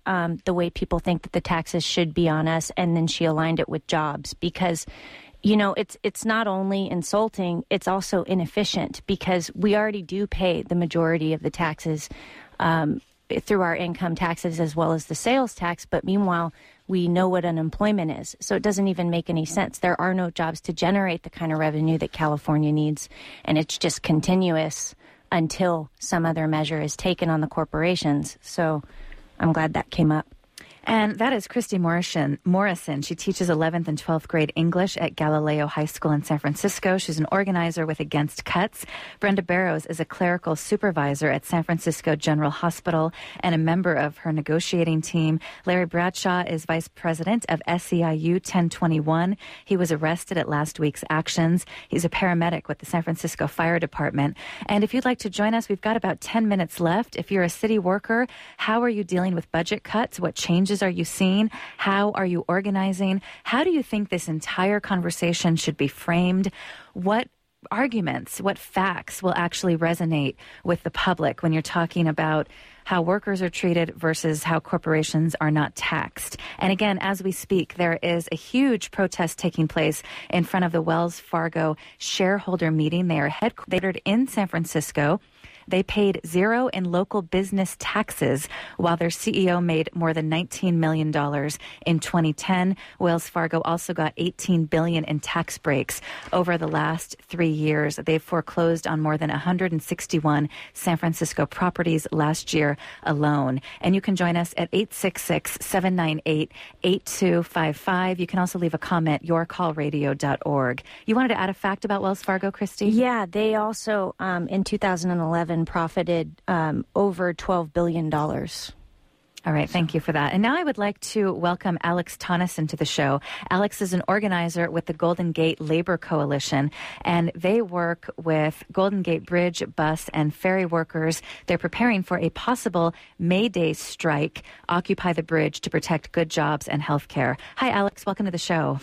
um, the way people think that the taxes should be on us, and then she aligned it with jobs because, you know, it's it's not only insulting, it's also inefficient because we already do pay the majority of the taxes um, through our income taxes as well as the sales tax, but meanwhile, we know what unemployment is. So it doesn't even make any sense. There are no jobs to generate the kind of revenue that California needs, and it's just continuous until some other measure is taken on the corporations. So I'm glad that came up. And that is Christy Morrison. Morrison. She teaches eleventh and twelfth grade English at Galileo High School in San Francisco. She's an organizer with Against Cuts. Brenda Barrows is a clerical supervisor at San Francisco General Hospital and a member of her negotiating team. Larry Bradshaw is vice president of S E I U ten twenty-one. He was arrested at last week's actions. He's a paramedic with the San Francisco Fire Department. And if you'd like to join us, we've got about ten minutes left. If you're a city worker, how are you dealing with budget cuts? What changes are you seeing? How are you organizing? How do you think this entire conversation should be framed? What arguments, what facts will actually resonate with the public when you're talking about how workers are treated versus how corporations are not taxed? And again, as we speak, there is a huge protest taking place in front of the Wells Fargo shareholder meeting. They are headquartered in San Francisco. They paid zero in local business taxes, while their C E O made more than nineteen million dollars in twenty ten. Wells Fargo also got eighteen billion dollars in tax breaks over the last three years. They've foreclosed on more than one hundred sixty-one San Francisco properties last year alone. And you can join us at eight six six, seven nine eight, eight two five five. You can also leave a comment, your call radio dot org. You wanted to add a fact about Wells Fargo, Christy? Yeah, they also, um, in two thousand eleven, profited um, over twelve billion dollars. All right, thank you for that. And now I would like to welcome Alex Tonneson to the show. Alex is an organizer with the Golden Gate Labor Coalition, and they work with Golden Gate Bridge, bus, and ferry workers. They're preparing for a possible May Day strike, Occupy the Bridge, to protect good jobs and health care. Hi, Alex. Welcome to the show.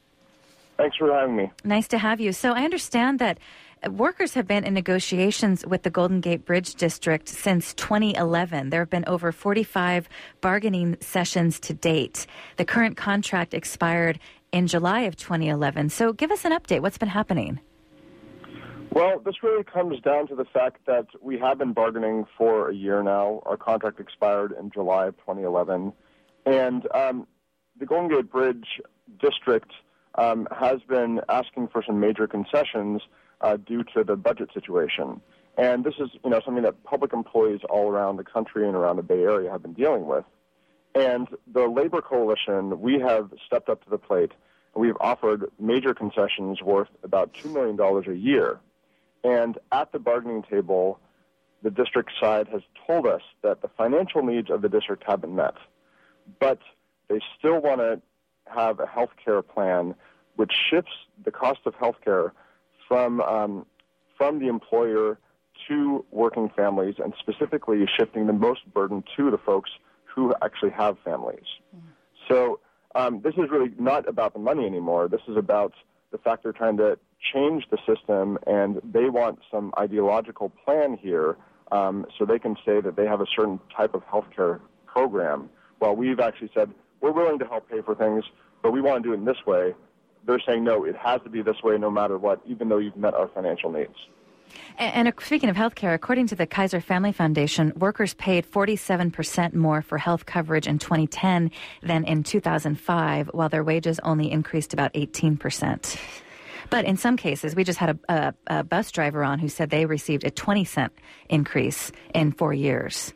Thanks for having me. Nice to have you. So I understand that workers have been in negotiations with the Golden Gate Bridge District since twenty eleven. There have been over forty-five bargaining sessions to date. The current contract expired in July of twenty eleven. So give us an update. What's been happening? Well, this really comes down to the fact that we have been bargaining for a year now. Our contract expired in July of twenty eleven. And um, the Golden Gate Bridge District um, has been asking for some major concessions Uh, due to the budget situation. And this is, you know, something that public employees all around the country and around the Bay Area have been dealing with. And the Labor Coalition, we have stepped up to the plate, and we've offered major concessions worth about two million dollars a year. And at the bargaining table, the district side has told us that the financial needs of the district have been met, but they still want to have a health care plan which shifts the cost of health care from um, from the employer to working families, and specifically shifting the most burden to the folks who actually have families. Mm. So um, this is really not about the money anymore. This is about the fact they're trying to change the system, and they want some ideological plan here um, so they can say that they have a certain type of health care program. While we've actually said, we're willing to help pay for things, but we want to do it in this way. They're saying, no, it has to be this way no matter what, even though you've met our financial needs. And, and speaking of health care, according to the Kaiser Family Foundation, workers paid forty-seven percent more for health coverage in twenty ten than in two thousand five, while their wages only increased about eighteen percent. But in some cases, we just had a, a, a bus driver on who said they received a twenty cent increase in four years.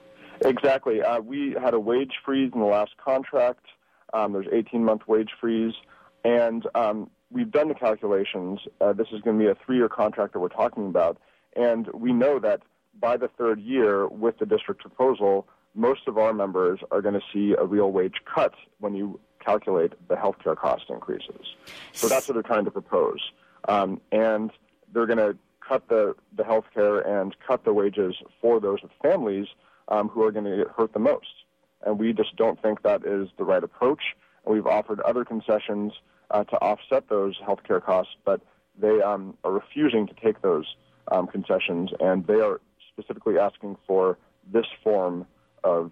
Exactly. Uh, we had a wage freeze in the last contract. Um, there's eighteen-month wage freeze. And um, we've done the calculations. Uh, this is going to be a three-year contract that we're talking about. And we know that by the third year, with the district proposal, most of our members are going to see a real wage cut when you calculate the healthcare cost increases. So that's what they're trying to propose. Um, and they're going to cut the, the healthcare and cut the wages for those with families um, who are going to get hurt the most. And we just don't think that is the right approach. And we've offered other concessions Uh, to offset those healthcare costs, but they um, are refusing to take those um, concessions, and they are specifically asking for this form of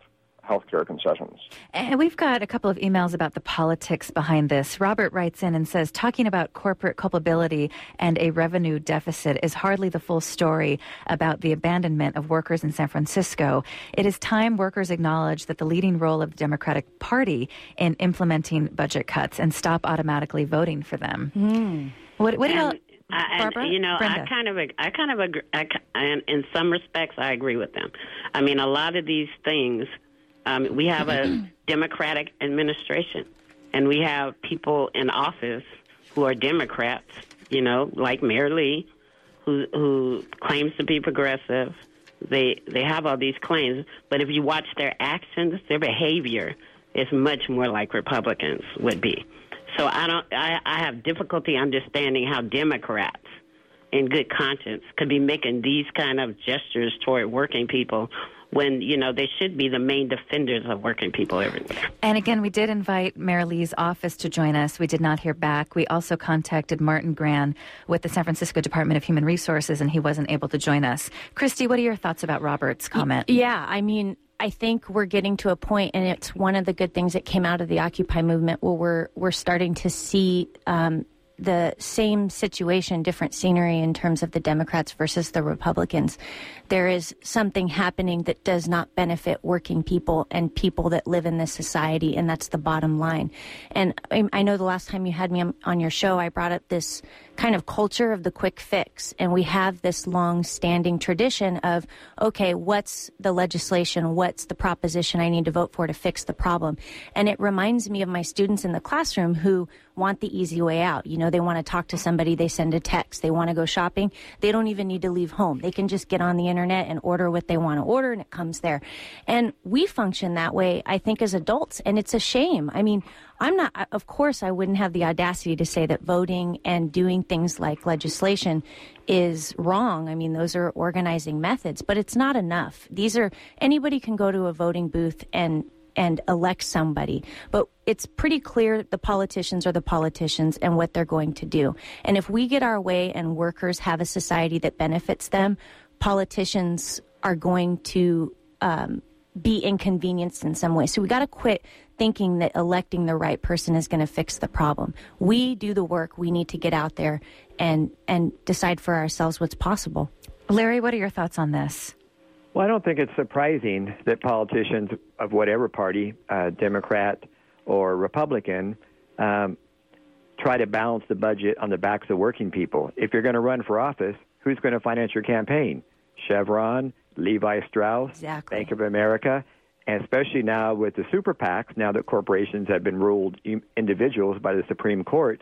healthcare concessions. And we've got a couple of emails about the politics behind this. Robert writes in and says, talking about corporate culpability and a revenue deficit is hardly the full story about the abandonment of workers in San Francisco. It is time workers acknowledge that the leading role of the Democratic Party in implementing budget cuts and stop automatically voting for them. Mm. What, what do you... I, and, you know, Brenda. I kind of, I kind of agree. I, and in some respects, I agree with them. I mean, a lot of these things, um, we have a Democratic administration, and we have people in office who are Democrats. You know, like Mayor Lee, who who claims to be progressive. They they have all these claims, but if you watch their actions, their behavior is much more like Republicans would be. So I don't. I, I have difficulty understanding how Democrats, in good conscience, could be making these kind of gestures toward working people when, you know, they should be the main defenders of working people everywhere. And again, we did invite Mayor Lee's office to join us. We did not hear back. We also contacted Martin Gran with the San Francisco Department of Human Resources, and he wasn't able to join us. Christy, what are your thoughts about Robert's comment? Yeah, I mean, I think we're getting to a point, and it's one of the good things that came out of the Occupy movement, where we're we're starting to see um, the same situation, different scenery in terms of the Democrats versus the Republicans. There is something happening that does not benefit working people and people that live in this society, and that's the bottom line. And I, I know the last time you had me on, on your show, I brought up this kind of culture of the quick fix, and we have this long-standing tradition of, okay, what's the legislation, what's the proposition I need to vote for to fix the problem? And it reminds me of my students in the classroom who want the easy way out. You know, they want to talk to somebody, they send a text. They want to go shopping, they don't even need to leave home. They can just get on the internet and order what they want to order, and it comes there. And we function that way, I think, as adults, and it's a shame. I mean, I'm not, of course, I wouldn't have the audacity to say that voting and doing things like legislation is wrong. I mean, those are organizing methods, but it's not enough. These are, anybody can go to a voting booth and and elect somebody, but it's pretty clear the politicians are the politicians and what they're going to do. And if we get our way and workers have a society that benefits them, politicians are going to um, be inconvenienced in some way. So we got to quit thinking that electing the right person is going to fix the problem. We do the work. We need to get out there and and decide for ourselves what's possible. Larry, what are your thoughts on this? Well, I don't think it's surprising that politicians of whatever party, uh, Democrat or Republican, um, try to balance the budget on the backs of working people. If you're going to run for office, who's going to finance your campaign? Chevron, Levi Strauss, exactly. Bank of America, and especially now with the super PACs, now that corporations have been ruled individuals by the Supreme Court,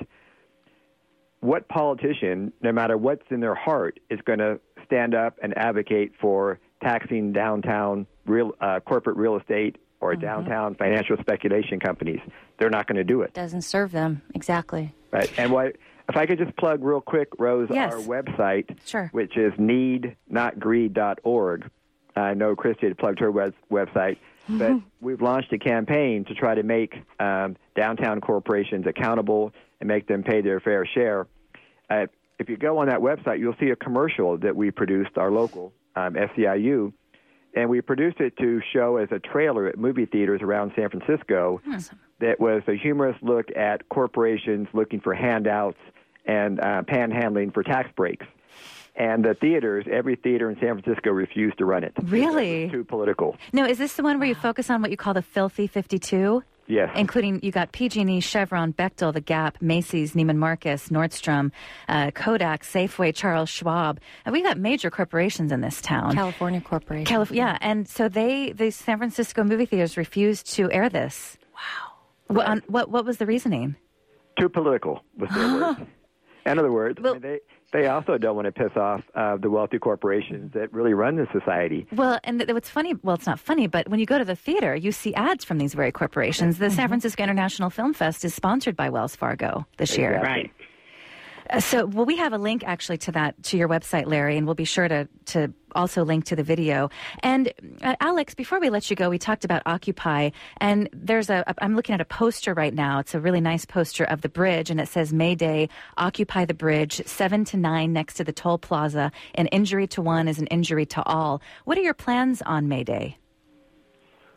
what politician, no matter what's in their heart, is going to stand up and advocate for taxing downtown real uh, corporate real estate or mm-hmm. downtown financial speculation companies? They're not going to do it. Doesn't serve them. Exactly. Right. And what, if I could just plug real quick, Rose, yes. our website, sure. which is need not greed dot org. I know Christy had plugged her web- website, mm-hmm. but we've launched a campaign to try to make um, downtown corporations accountable and make them pay their fair share. Uh, if you go on that website, you'll see a commercial that we produced, our local um, S C I U, and we produced it to show as a trailer at movie theaters around San Francisco. Awesome. That was a humorous look at corporations looking for handouts and uh, panhandling for tax breaks. And the theaters, every theater in San Francisco refused to run it. Really? It was too political. No, is this the one where you focus on what you call the filthy fifty-two? Yes. Including, you got P G and E, Chevron, Bechtel, The Gap, Macy's, Neiman Marcus, Nordstrom, uh, Kodak, Safeway, Charles Schwab. And we got major corporations in this town. California corporations. Calif- yeah, and so they, the San Francisco movie theaters refused to air this. Wow. What, on, what, what was the reasoning? Too political was their word. In other words, well, I mean, they they also don't want to piss off uh, the wealthy corporations that really run the society. Well, and th- what's funny, well, it's not funny, but when you go to the theater, you see ads from these very corporations. The mm-hmm. San Francisco International Film Fest is sponsored by Wells Fargo this exactly. year. Right. Uh, so, well, we have a link actually to that, to your website, Larry, and we'll be sure to, to also link to the video. And uh, Alex, before we let you go, we talked about Occupy, and there's a, a, I'm looking at a poster right now. It's a really nice poster of the bridge, and it says May Day, Occupy the Bridge, seven to nine next to the toll plaza. An injury to one is an injury to all. What are your plans on May Day?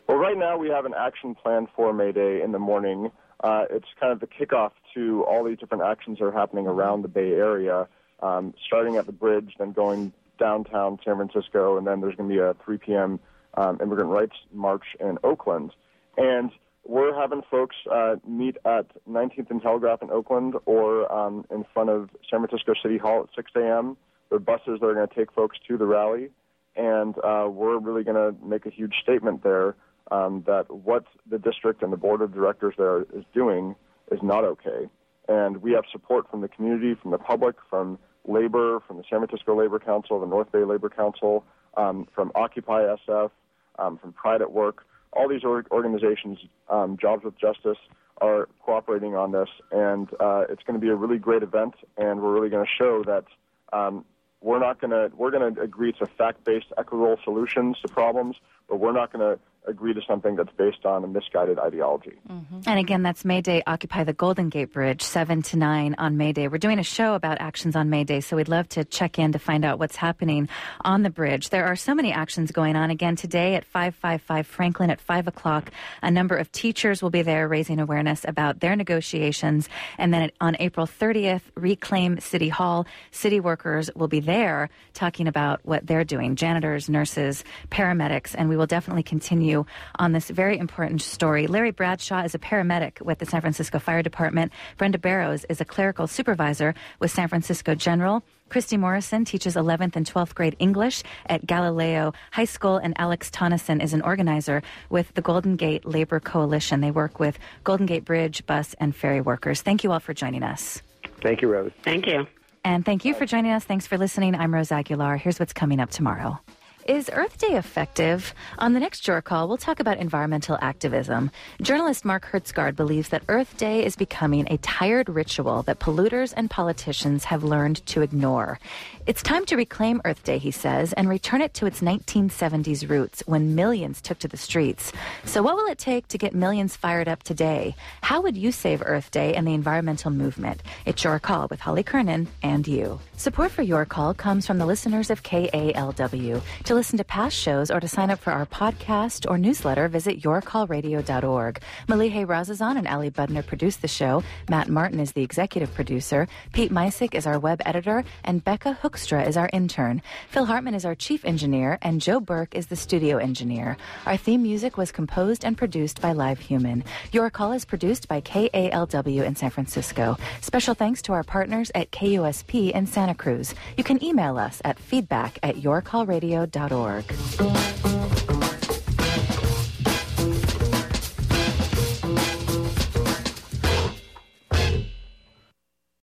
Well, right now we have an action plan for May Day in the morning. Uh, it's kind of the kickoff to all these different actions that are happening around the Bay Area, um, starting at the bridge, then going downtown San Francisco, and then there's going to be a three p.m. Um, immigrant rights march in Oakland. And we're having folks uh, meet at nineteenth and Telegraph in Oakland or um, in front of San Francisco City Hall at six a.m. There are buses that are going to take folks to the rally, and uh, we're really going to make a huge statement there um, that what the district and the board of directors there is doing is not okay. And we have support from the community, from the public, from labor, from the San Francisco Labor Council, the North Bay Labor Council, um, from Occupy S F, um, from Pride at Work. All these org- organizations, um, Jobs with Justice, are cooperating on this, and uh, it's going to be a really great event, and we're really going to show that um, we're not going to we're going to agree to fact-based, equitable solutions to problems, but we're not going to agree to something that's based on a misguided ideology. Mm-hmm. And again, that's May Day, Occupy the Golden Gate Bridge, seven to nine on May Day. We're doing a show about actions on May Day, so we'd love to check in to find out what's happening on the bridge. There are so many actions going on. Again, today at five fifty-five Franklin at five o'clock, a number of teachers will be there raising awareness about their negotiations. And then on April thirtieth, Reclaim City Hall. City workers will be there talking about what they're doing, janitors, nurses, paramedics, and we will definitely continue on this very important story. Larry Bradshaw is a paramedic with the San Francisco Fire Department. Brenda Barrows is a clerical supervisor with San Francisco General. Christy Morrison teaches eleventh and twelfth grade English at Galileo High School, and Alex Tonneson is an organizer with the Golden Gate Labor Coalition. They work with Golden Gate Bridge, bus, and ferry workers. Thank you all for joining us. Thank you, Rose. Thank you. And thank you for joining us. Thanks for listening. I'm Rose Aguilar. Here's what's coming up tomorrow. Is Earth Day effective? On the next Your Call, we'll talk about environmental activism. Journalist Mark Hertzgaard believes that Earth Day is becoming a tired ritual that polluters and politicians have learned to ignore. It's time to reclaim Earth Day, he says, and return it to its nineteen seventies roots when millions took to the streets. So what will it take to get millions fired up today? How would you save Earth Day and the environmental movement? It's Your Call with Holly Kernan and you. Support for Your Call comes from the listeners of K A L W. To listen to past shows or to sign up for our podcast or newsletter, visit your call radio dot org. Malihe Razazan and Ali Budner produce the show. Matt Martin is the executive producer. Pete Meisick is our web editor, and Becca Hoekstra is our intern. Phil Hartman is our chief engineer, and Joe Burke is the studio engineer. Our theme music was composed and produced by Live Human. Your Call is produced by K A L W in San Francisco. Special thanks to our partners at K U S P in Santa Cruz. You can email us at feedback at your call radio dot org.